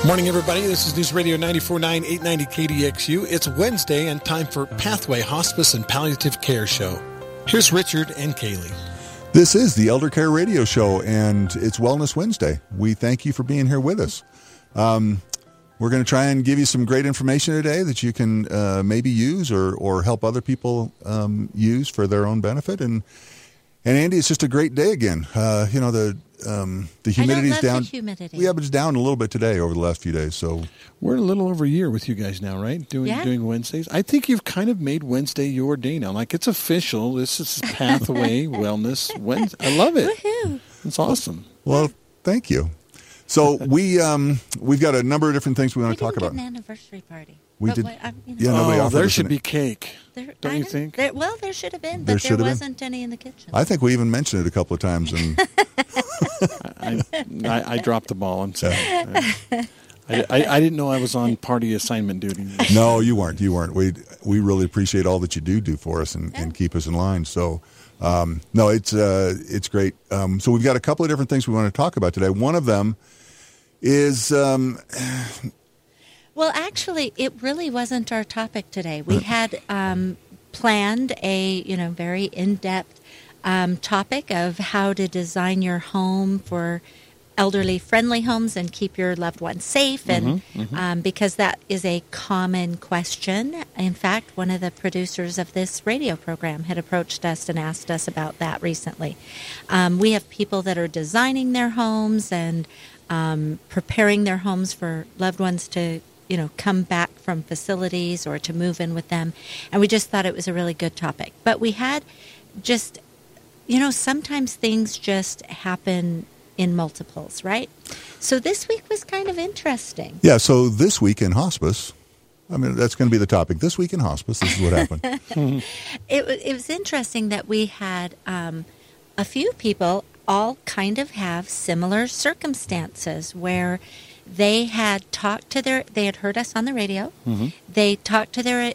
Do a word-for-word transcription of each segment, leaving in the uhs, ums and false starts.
Morning, everybody. This is News Radio ninety-four point nine, eight ninety K D X U. It's Wednesday and time for Pathway Hospice and Palliative Care Show. Here's Richard and Kaylee. This is the Elder Care Radio Show, and it's Wellness Wednesday. We thank you for being here with us. Um, we're going to try and give you some great information today that you can uh, maybe use or, or help other people um, use for their own benefit. And and Andy, it's just a great day again. Uh, you know, the um, the humidity's I don't love down. The humidity. Yeah, but it's down a little bit today over the last few days. So we're a little over a year with you guys now, right? Doing yeah. doing Wednesdays. I think you've kind of made Wednesday your day now. Like, it's official. This is Pathway Wellness Wednesday. I love it. Woohoo! It's awesome. Well, thank you. So we um, we've got a number of different things we want we to talk didn't about. get an anniversary party. We but did. What, um, you know, Yeah, nobody Oh, offered there us should any- be cake. there, Don't I you know. think? There, well, there should have been, There but should there have been. wasn't any in the kitchen. I think we even mentioned it a couple of times, and I, I, I dropped the ball. I'm sorry. I, I, I didn't know I was on party assignment duty. no, you weren't. You weren't. We we really appreciate all that you do do for us and, and keep us in line. So, um, no, it's uh, it's great. Um, so we've got a couple of different things we want to talk about today. One of them is um, Well, actually, it really wasn't our topic today. We had um, planned a, you know, very in-depth um, topic of how to design your home for elderly-friendly homes and keep your loved ones safe, and Mm-hmm, mm-hmm. Um, because that is a common question. In fact, one of the producers of this radio program had approached us and asked us about that recently. Um, we have people that are designing their homes and um, preparing their homes for loved ones to, you know, come back from facilities or to move in with them, and we just thought it was a really good topic. But we had just, you know, sometimes things just happen in multiples, right? So this week was kind of interesting. yeah. So this week in hospice, I mean that's going to be the topic. This week in hospice, this is what happened. It, wa- it was interesting that we had um, a few people all kind of have similar circumstances where they had talked to their, they had heard us on the radio. Mm-hmm. They talked to their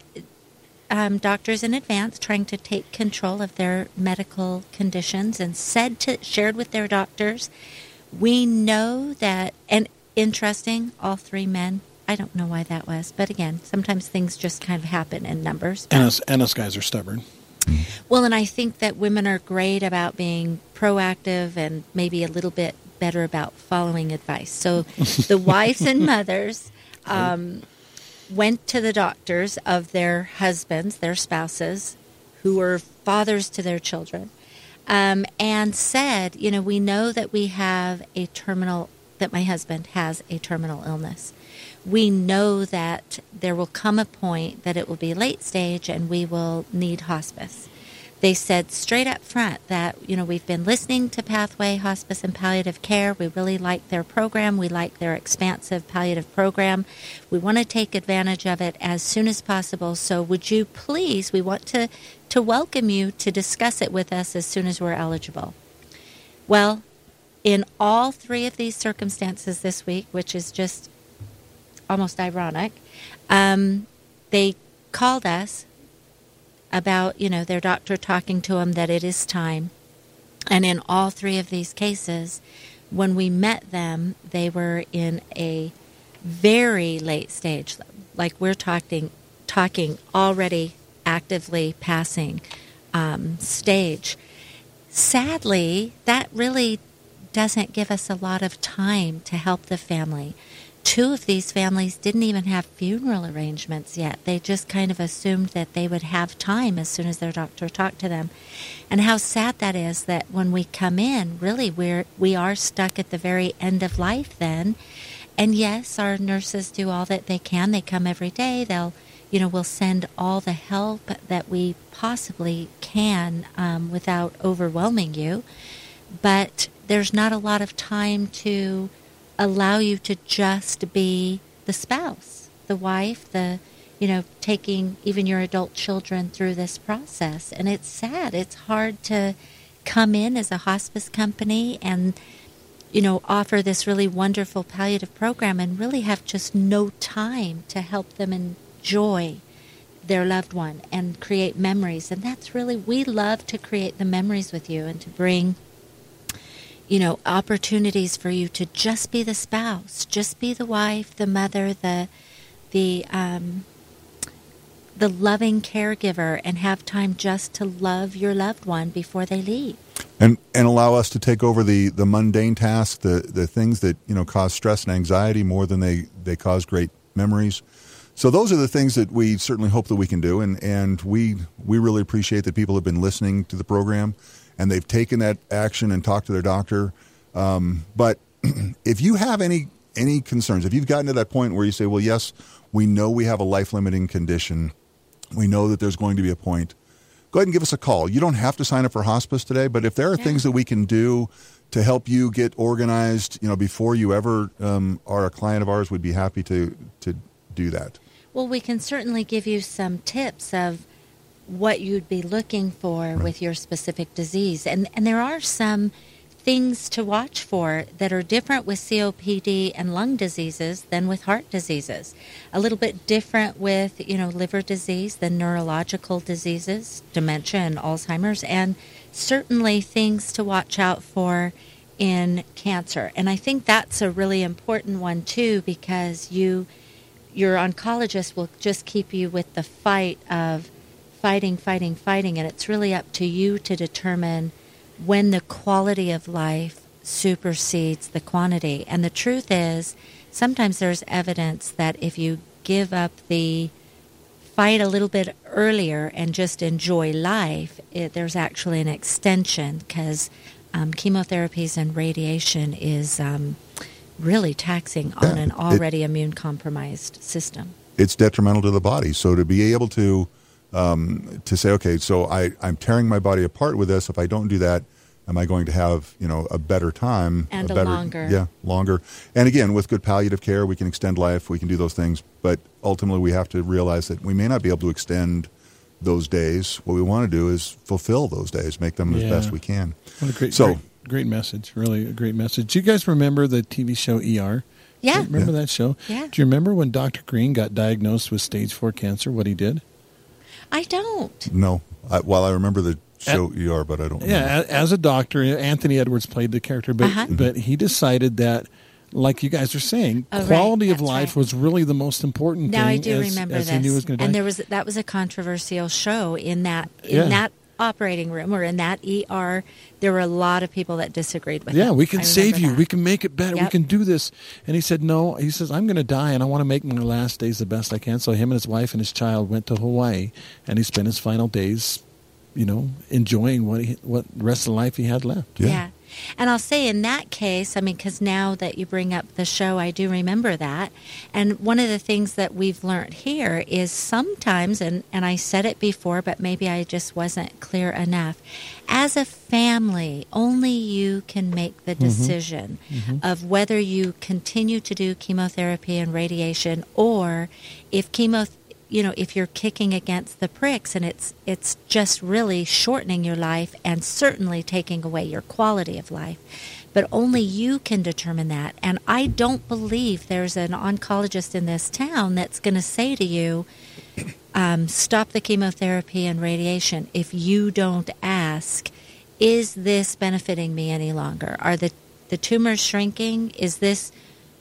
um, doctors in advance, trying to take control of their medical conditions, and said to, shared with their doctors, we know that, and interesting, all three men. I don't know why that was, but again, sometimes things just kind of happen in numbers. And us, and us guys are stubborn. Well, and I think that women are great about being proactive and maybe a little bit better about following advice. So the wives and mothers um, went to the doctors of their husbands, their spouses, who were fathers to their children, um, and said, you know, we know that we have a terminal, that my husband has a terminal illness. We know that there will come a point that it will be late stage and we will need hospice. They said straight up front that, you know, we've been listening to Pathway Hospice and Palliative Care. We really like their program. We like their expansive palliative program. We want to take advantage of it as soon as possible. So would you please, we want to, to welcome you to discuss it with us as soon as we're eligible. Well, in all three of these circumstances this week, which is just almost ironic, um, they called us about, you know, their doctor talking to them that it is time. And in all three of these cases, when we met them, they were in a very late stage, like we're talking, talking already actively passing um, stage. Sadly, that really doesn't give us a lot of time to help the family. Two of these families didn't even have funeral arrangements yet. They just kind of assumed that they would have time as soon as their doctor talked to them. And how sad that is that when we come in, really we're, we are stuck at the very end of life then. And yes, our nurses do all that they can. They come every day. They'll, you know, we'll send all the help that we possibly can um, without overwhelming you. But there's not a lot of time to allow you to just be the spouse, the wife, the, you know, taking even your adult children through this process. And it's sad. It's hard to come in as a hospice company and, you know, offer this really wonderful palliative program and really have just no time to help them enjoy their loved one and create memories. And that's really, we love to create the memories with you and to bring, you know, opportunities for you to just be the spouse, just be the wife, the mother, the the um, the loving caregiver, and have time just to love your loved one before they leave. And and allow us to take over the, the mundane tasks, the, the things that, you know, cause stress and anxiety more than they, they cause great memories. So those are the things that we certainly hope that we can do, and, and we we really appreciate that people have been listening to the program, and they've taken that action and talked to their doctor. Um, but if you have any any concerns, if you've gotten to that point where you say, well, yes, we know we have a life-limiting condition, we know that there's going to be a point, go ahead and give us a call. You don't have to sign up for hospice today, but if there are yeah. things that we can do to help you get organized, you know, before you ever um, are a client of ours, we'd be happy to to do that. Well, we can certainly give you some tips of what you'd be looking for right. with your specific disease. And and there are some things to watch for that are different with C O P D and lung diseases than with heart diseases. A little bit different with, you know, liver disease than neurological diseases, dementia and Alzheimer's, and certainly things to watch out for in cancer. And I think that's a really important one too, because you your oncologist will just keep you with the fight of fighting, fighting, fighting, and it's really up to you to determine when the quality of life supersedes the quantity. And the truth is, sometimes there's evidence that if you give up the fight a little bit earlier and just enjoy life, it, there's actually an extension, because um, chemotherapies and radiation is um, really taxing on yeah, an already immune-compromised system. It's detrimental to the body. So to be able to um, to say, okay, so I, I'm tearing my body apart with this. If I don't do that, am I going to have, you know, a better time? And a, a better, longer. Yeah, longer. And again, with good palliative care, we can extend life. We can do those things. But ultimately, we have to realize that we may not be able to extend those days. What we want to do is fulfill those days, make them yeah. as best we can. What a great, so, great, great message. Really a great message. Do you guys remember the T V show E R? Yeah. Remember yeah. that show? Yeah. Do you remember when Doctor Green got diagnosed with stage four cancer, what he did? I don't. No. I, well, I remember the show At, E R, but I don't remember. Yeah, as a doctor, Anthony Edwards played the character, but uh-huh. but he decided that, like you guys are saying, oh, quality right. of life right. was really the most important now thing. I do as, remember as this. He knew he was gonna die. And there was that was a controversial show in that in yeah. that operating room or in that E R. There were a lot of people that disagreed with yeah, it. Yeah, we can save you. That. We can make it better. Yep. We can do this. And he said, no. He says, I'm going to die, and I want to make my last days the best I can. So him and his wife and his child went to Hawaii, and he spent his final days, you know, enjoying what he, what rest of life he had left. Yeah. yeah. And I'll say in that case, I mean, because now that you bring up the show, I do remember that. And one of the things that we've learned here is sometimes, and, and I said it before, but maybe I just wasn't clear enough, as a family, only you can make the decision mm-hmm. Mm-hmm. of whether you continue to do chemotherapy and radiation, or if chemotherapy, you know, if you're kicking against the pricks and it's it's just really shortening your life and certainly taking away your quality of life. But only you can determine that. And I don't believe there's an oncologist in this town that's going to say to you, um, stop the chemotherapy and radiation if you don't ask, is this benefiting me any longer? Are the, the tumors shrinking? Is this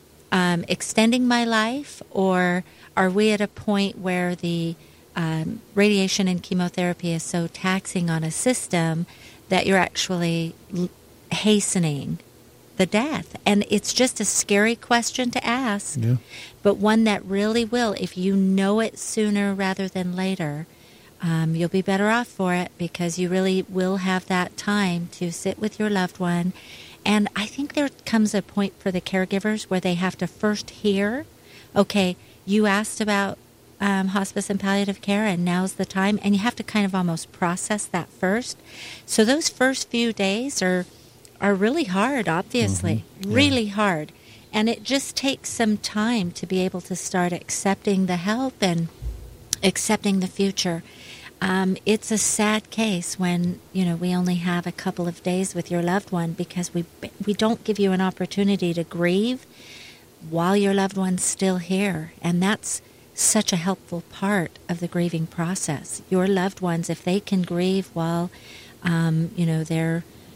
um, extending my life? Or are we at a point where the um, radiation and chemotherapy is so taxing on a system that you're actually l- hastening the death? And it's just a scary question to ask, yeah. but one that really will, if you know it sooner rather than later, um, you'll be better off for it, because you really will have that time to sit with your loved one. And I think there comes a point for the caregivers where they have to first hear, okay, you asked about um, hospice and palliative care, and now's the time. And you have to kind of almost process that first. So those first few days are are really hard, obviously, mm-hmm. yeah. really hard. And it just takes some time to be able to start accepting the help and accepting the future. Um, it's a sad case when, you know, we only have a couple of days with your loved one, because we we don't give you an opportunity to grieve while your loved one's still here. And that's such a helpful part of the grieving process. Your loved ones, if they can grieve while, um, you know, they're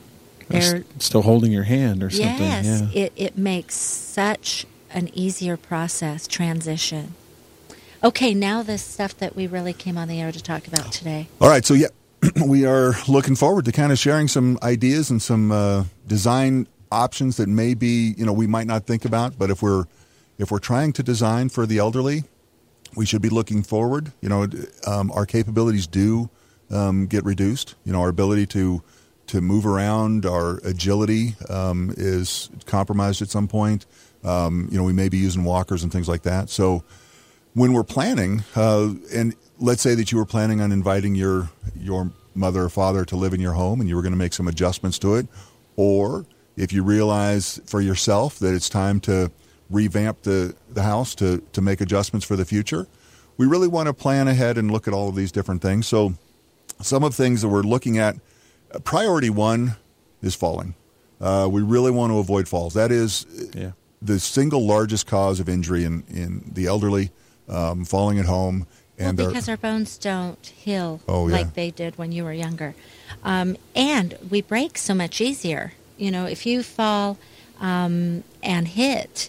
They're still holding your hand or something. yes, Yeah. it, it makes such an easier process, transition. Okay, now the stuff that we really came on the air to talk about today. All right, so yeah, we are looking forward to kind of sharing some ideas and some uh, design options that maybe, you know, we might not think about, but if we're if we're trying to design for the elderly, we should be looking forward. You know, um, our capabilities do um, get reduced. You know, our ability to to move around, our agility um, is compromised at some point. Um, you know, we may be using walkers and things like that. So when we're planning, uh, and let's say that you were planning on inviting your your mother or father to live in your home and you were going to make some adjustments to it, or if you realize for yourself that it's time to revamp the, the house to, to make adjustments for the future, we really want to plan ahead and look at all of these different things. So some of the things that we're looking at, uh, priority one is falling. Uh, we really want to avoid falls. That is Yeah. the single largest cause of injury in, in the elderly, um, falling at home. And well, because our bones don't heal Oh, yeah. like they did when you were younger. Um, and we break so much easier. You know, if you fall um, and hit,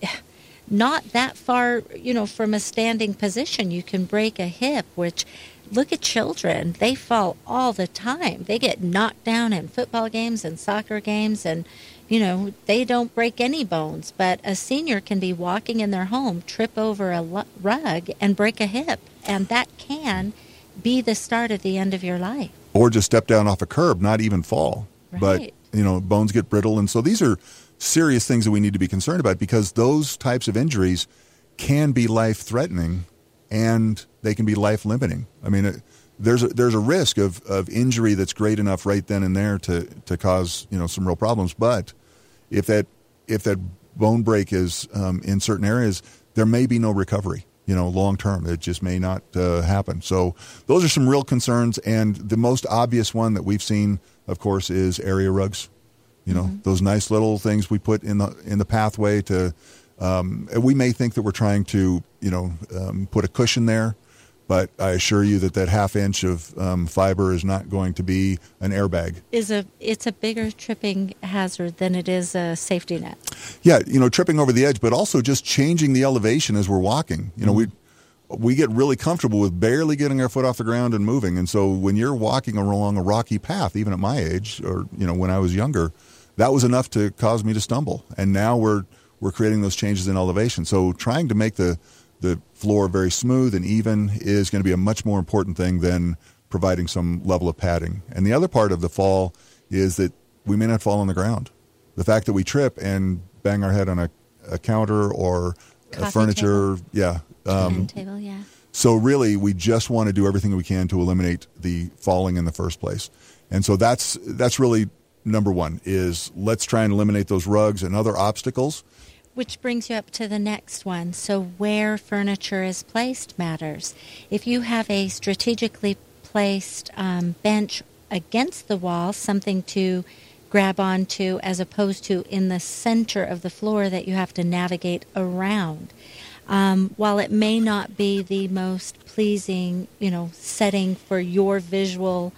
not that far, you know, from a standing position, you can break a hip, which, look at children. They fall all the time. They get knocked down in football games and soccer games, and, you know, they don't break any bones. But a senior can be walking in their home, trip over a lu- rug, and break a hip. And that can be the start of the end of your life. or just step down off a curb, not even fall. Right. But, you know, bones get brittle. And so these are serious things that we need to be concerned about, because those types of injuries can be life-threatening and they can be life-limiting. I mean, it, there's a, there's a risk of, of injury that's great enough right then and there to, to cause, you know, some real problems. But if that if that bone break is um, in certain areas, there may be no recovery, you know, long term. It just may not uh, happen. So those are some real concerns. And the most obvious one that we've seen, of course, is area rugs. You know, mm-hmm. those nice little things we put in the in the pathway to. Um, we may think that we're trying to, you know, um, put a cushion there, but I assure you that that half inch of um, fiber is not going to be an airbag. Is a it's a bigger tripping hazard than it is a safety net. Yeah, you know, tripping over the edge, but also just changing the elevation as we're walking. You know, mm-hmm. we we get really comfortable with barely getting our foot off the ground and moving, and so when you're walking along a rocky path, even at my age, or you know, when I was younger, that was enough to cause me to stumble. And now we're we're creating those changes in elevation. So trying to make the the floor very smooth and even is going to be a much more important thing than providing some level of padding. And the other part of the fall is that we may not fall on the ground. The fact that we trip and bang our head on a, a counter or Coffee a furniture, table. yeah. Um, table, yeah. So really, we just want to do everything we can to eliminate the falling in the first place. And so that's that's really number one, is let's try and eliminate those rugs and other obstacles. Which brings you up to the next one. So where furniture is placed matters. If you have a strategically placed um, bench against the wall, something to grab onto, as opposed to in the center of the floor that you have to navigate around. Um, while it may not be the most pleasing, you know, setting for your visual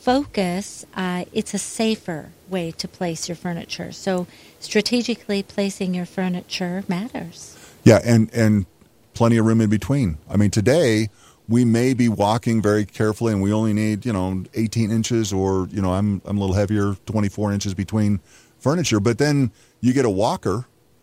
focus, uh, it's a safer way to place your furniture. So strategically placing your furniture matters. Yeah, and, and plenty of room in between. I mean, today we may be walking very carefully and we only need, you know, eighteen inches or, you know, I'm I'm a little heavier, twenty-four inches between furniture. But then you get a walker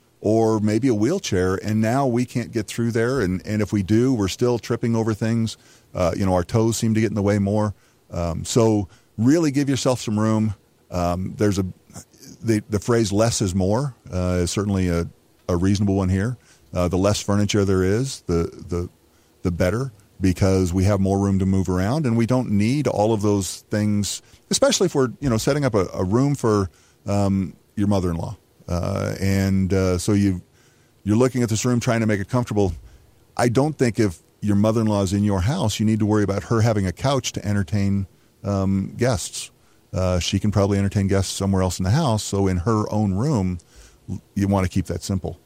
or maybe a wheelchair, and now we can't get through there. And, and if we do, we're still tripping over things. Uh, you know, our toes seem to get in the way more. Um, so really give yourself some room. Um, there's a the, the phrase "less is more" uh, is certainly a, a reasonable one here. Uh, the less furniture there is, the the the better, because we have more room to move around, and we don't need all of those things. Especially if we're you know setting up a, a room for um, your mother-in-law, uh, and uh, so you you're looking at this room trying to make it comfortable. I don't think if your mother-in-law is in your house, you need to worry about her having a couch to entertain um, guests. Uh, she can probably entertain guests somewhere else in the house. So in her own room, you want to keep that simple.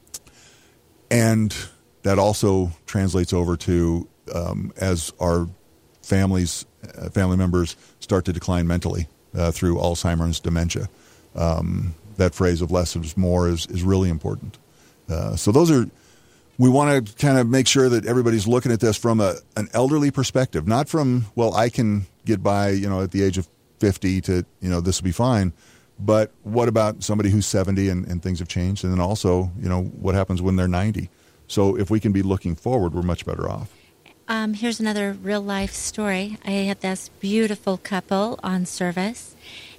And that also translates over to um, as our families, uh, family members start to decline mentally. uh, through Alzheimer's dementia. Um, that phrase of less is more is, is really important. Uh, so those are, we want to kind of make sure that everybody's looking at this from a, an elderly perspective, not from, well, I can get by, you know, at the age of fifty to, you know, this will be fine. But what about somebody who's seventy and, and things have changed? And then also, you know, what happens when they're ninety? So if we can be looking forward, we're much better off. Um, here's another real life story. I had this beautiful couple on service,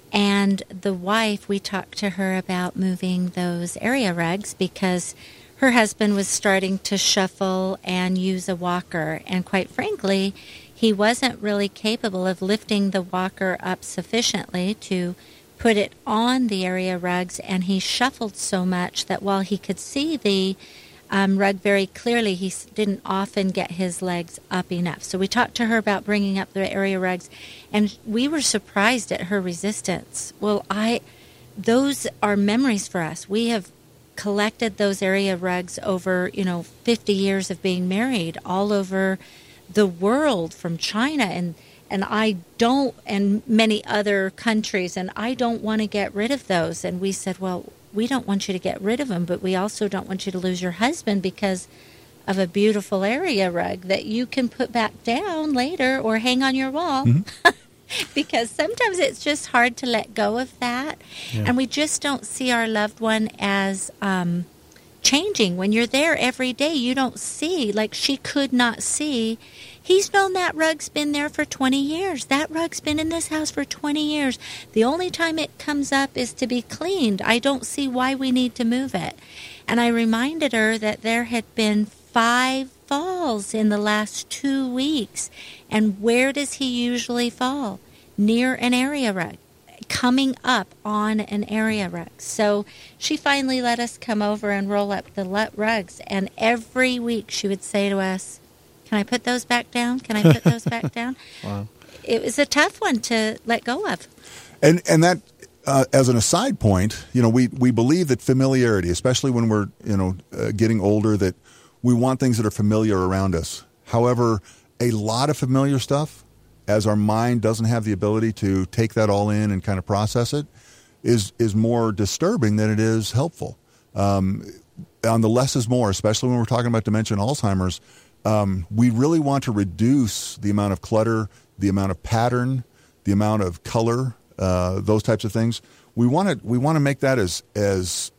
and the wife, we talked to her about moving those area rugs because her husband was starting to shuffle and use a walker, and quite frankly, he wasn't really capable of lifting the walker up sufficiently to put it on the area rugs, and he shuffled so much that while he could see the um, rug very clearly, he didn't often get his legs up enough. So we talked to her about bringing up the area rugs, and we were surprised at her resistance. Well, I, those are memories for us. We have collected those area rugs over, you know, fifty years of being married all over the world, from China and and I don't, and many other countries, and I don't want to get rid of those. And we said, well, we don't want you to get rid of them, but we also don't want you to lose your husband because of a beautiful area rug that you can put back down later or hang on your wall. Mm-hmm. Because sometimes it's just hard to let go of that. Yeah. And we just don't see our loved one as um, changing. When you're there every day, you don't see, like she could not see. He's known that rug's been there for twenty years. That rug's been in this house for twenty years. The only time it comes up is to be cleaned. I don't see why we need to move it. And I reminded her that there had been five falls in the last two weeks. And where does he usually fall? Near an area rug, coming up on an area rug. So she finally let us come over and roll up the rugs. And every week she would say to us, can I put those back down? Can I put those back down? Wow. It was a tough one to let go of. And and that, uh, as an aside point, you know, we, we believe that familiarity, especially when we're, you know, uh, getting older, that we want things that are familiar around us. However, a lot of familiar stuff, as our mind doesn't have the ability to take that all in and kind of process it, is is more disturbing than it is helpful. Um, on the less is more, especially when we're talking about dementia and Alzheimer's, um, we really want to reduce the amount of clutter, the amount of pattern, the amount of color, uh, those types of things. We want to we want to make that as as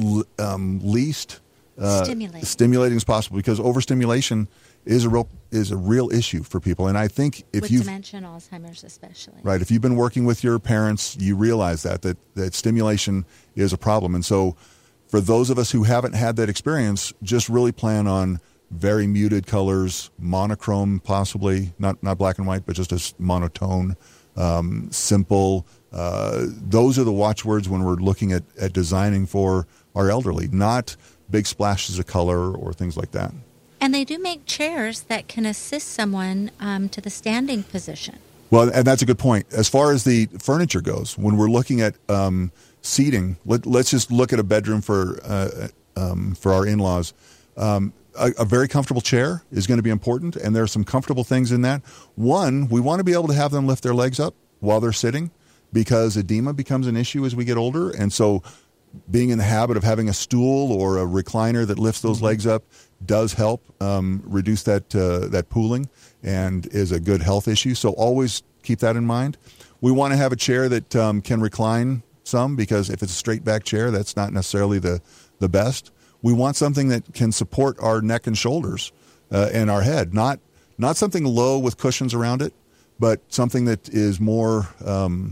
um, least uh, stimulating. stimulating as possible, because overstimulation is a real is a real issue for people. And I think if you dementia and Alzheimer's especially, right, if you've been working with your parents, you realize that that that stimulation is a problem. And so, for those of us who haven't had that experience, just really plan on very muted colors, monochrome, possibly not not black and white, but just a monotone, um, simple. Uh, those are the watchwords when we're looking at, at designing for our elderly, not big splashes of color or things like that. And they do make chairs that can assist someone um, to the standing position. Well, and that's a good point. As far as the furniture goes, when we're looking at um, seating, let, let's just look at a bedroom for uh, um, for our in-laws. Um, a, a very comfortable chair is going to be important, and there are some comfortable things in that. One, we want to be able to have them lift their legs up while they're sitting, because edema becomes an issue as we get older. And so being in the habit of having a stool or a recliner that lifts those legs up does help um, reduce that uh, that pooling, and is a good health issue. So always keep that in mind. We want to have a chair that um, can recline some, because if it's a straight back chair, that's not necessarily the, the best. We want something that can support our neck and shoulders uh, and our head, not not something low with cushions around it, but something that is more um,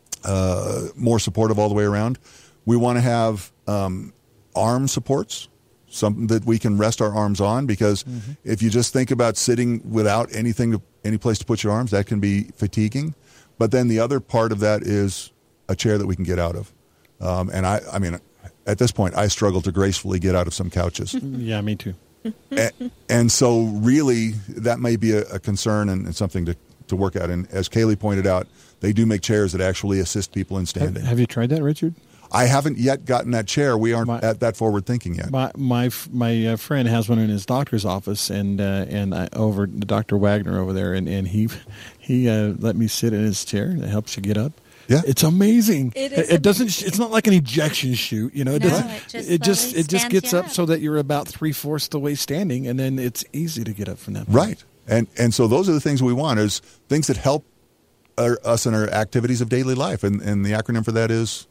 uh, more supportive all the way around. We want to have um, arm supports, something that we can rest our arms on, because mm-hmm. if you just think about sitting without anything, to, any place to put your arms, that can be fatiguing. But then the other part of that is a chair that we can get out of. Um, and I, I mean, at this point, I struggle to gracefully get out of some couches. Yeah, me too. and, and so really, that may be a, a concern and, and something to, to work at. And as Kaylee pointed out, they do make chairs that actually assist people in standing. Have, have you tried that, Richard? I haven't yet gotten that chair. We aren't my, at that forward thinking yet. My my my uh, friend has one in his doctor's office, and uh, and I, over Doctor Wagner over there, and, and he he uh, let me sit in his chair. That helps you get up. Yeah. It's amazing. It is It doesn't. It's not like an ejection chute. You know, it No, doesn't. it just It just. slowly It just stands gets you up up. so that you're about three fourths the way standing, and then it's easy to get up from that point. Right. And and so those are the things we want, is things that help our, us in our activities of daily life. And, and the acronym for that is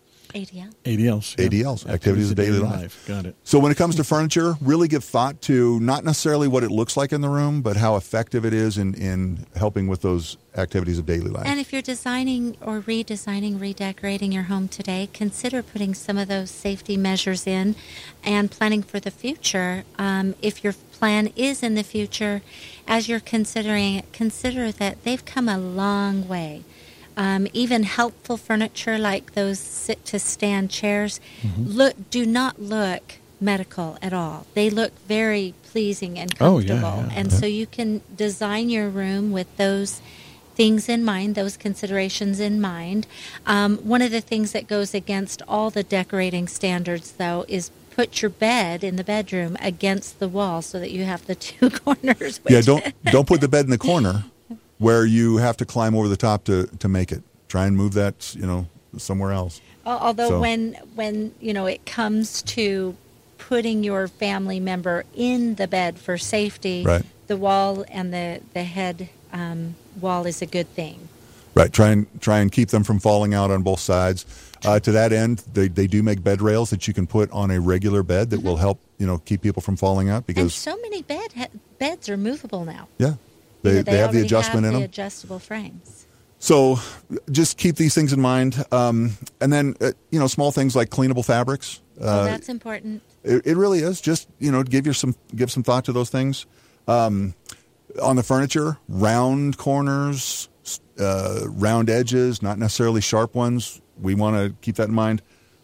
A D L. A D Ls. yeah. A D Ls, activities of daily life. Got it. So when it comes to furniture, really give thought to not necessarily what it looks like in the room, but how effective it is in, in helping with those activities of daily life. And if you're designing or redesigning, redecorating your home today, consider putting some of those safety measures in and planning for the future. Um, if your plan is in the future, as you're considering it, consider that they've come a long way. Um, even helpful furniture like those sit-to-stand chairs Mm-hmm. look do not look medical at all. They look very pleasing and Oh, yeah, comfortable. yeah, and yeah. so you can design your room with those things in mind, those considerations in mind. Um, one of the things that goes against all the decorating standards, though, is put your bed in the bedroom against the wall so that you have the two corners. Yeah, which- don't don't put the bed in the corner where you have to climb over the top to, to make it. Try and move that, you know, somewhere else. Al- Although So- when when you know it comes to putting your family member in the bed for safety, Right. the wall and the the head um, wall is a good thing. Right. Try and try and keep them from falling out on both sides. Uh, to that end, they, they do make bed rails that you can put on a regular bed that will help, you know, keep people from falling out And because so many bed ha- beds are movable now. yeah, they You know, they, have the already adjustment have in the them. adjustable frames. So just keep these things in mind. Um, and then, uh, you know, small things like cleanable fabrics. Oh, Uh, that's important. It, it really is. Just, you know, give your some give some thought to those things. Um, on the furniture, round corners, uh, round edges, not necessarily sharp ones. We want to keep that in mind.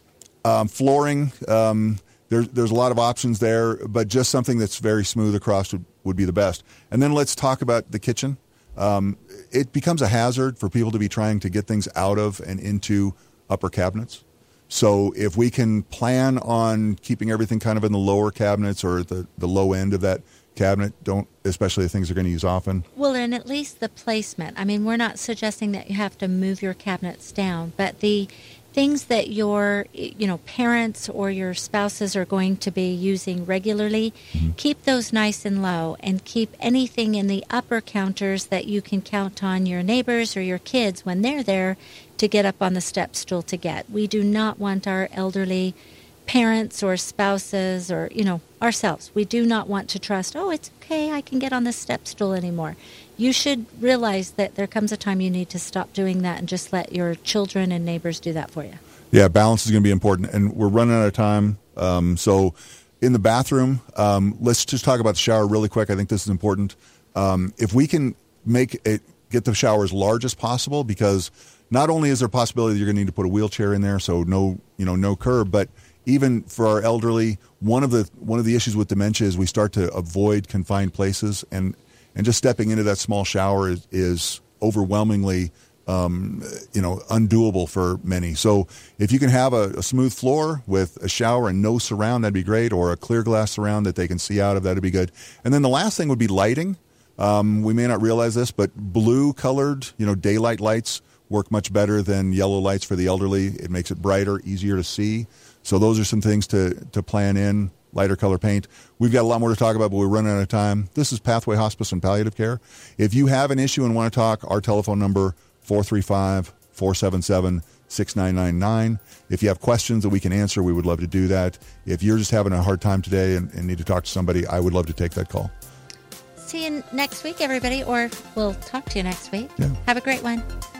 Um, flooring, um, there's there's a lot of options there, but just something that's very smooth across would, would be the best. And then let's talk about the kitchen. Um, it becomes a hazard for people to be trying to get things out of and into upper cabinets. So if we can plan on keeping everything kind of in the lower cabinets or the, the low end of that cabinet, don't, especially the things they're going to use often. Well, and at least the placement. I mean, we're not suggesting that you have to move your cabinets down, but the things that your, you know, parents or your spouses are going to be using regularly, Mm-hmm. keep those nice and low, and keep anything in the upper counters that you can count on your neighbors or your kids when they're there to get up on the step stool to get. We do not want our elderly parents or spouses or, you know, ourselves. We do not want to trust, oh, it's okay, I can get on the step stool anymore. You should realize that there comes a time you need to stop doing that and just let your children and neighbors do that for you. Yeah, balance is going to be important, and we're running out of time. Um, so in the bathroom, um, let's just talk about the shower really quick. I think this is important. Um, if we can make it, get the shower as large as possible, because not only is there a possibility that you're going to need to put a wheelchair in there, so no, you know, no curb, but even for our elderly, one of the one of the issues with dementia is we start to avoid confined places, and and just stepping into that small shower is, is overwhelmingly, um, you know, undoable for many. So if you can have a, a smooth floor with a shower and no surround, that'd be great, or a clear glass surround that they can see out of, that'd be good. And then the last thing would be lighting. Um, we may not realize this, but blue-colored, you know, daylight lights work much better than yellow lights for the elderly. It makes it brighter, easier to see. So those are some things to, to plan in. Lighter color paint. We've got a lot more to talk about, but we're running out of time. This is Pathway Hospice and Palliative Care. If you have an issue and want to talk, our telephone number, four three five, four seven seven, six nine nine nine. If you have questions that we can answer, we would love to do that. If you're just having a hard time today and, and need to talk to somebody, I would love to take that call. See you next week, everybody, or we'll talk to you next week. Yeah. Have a great one.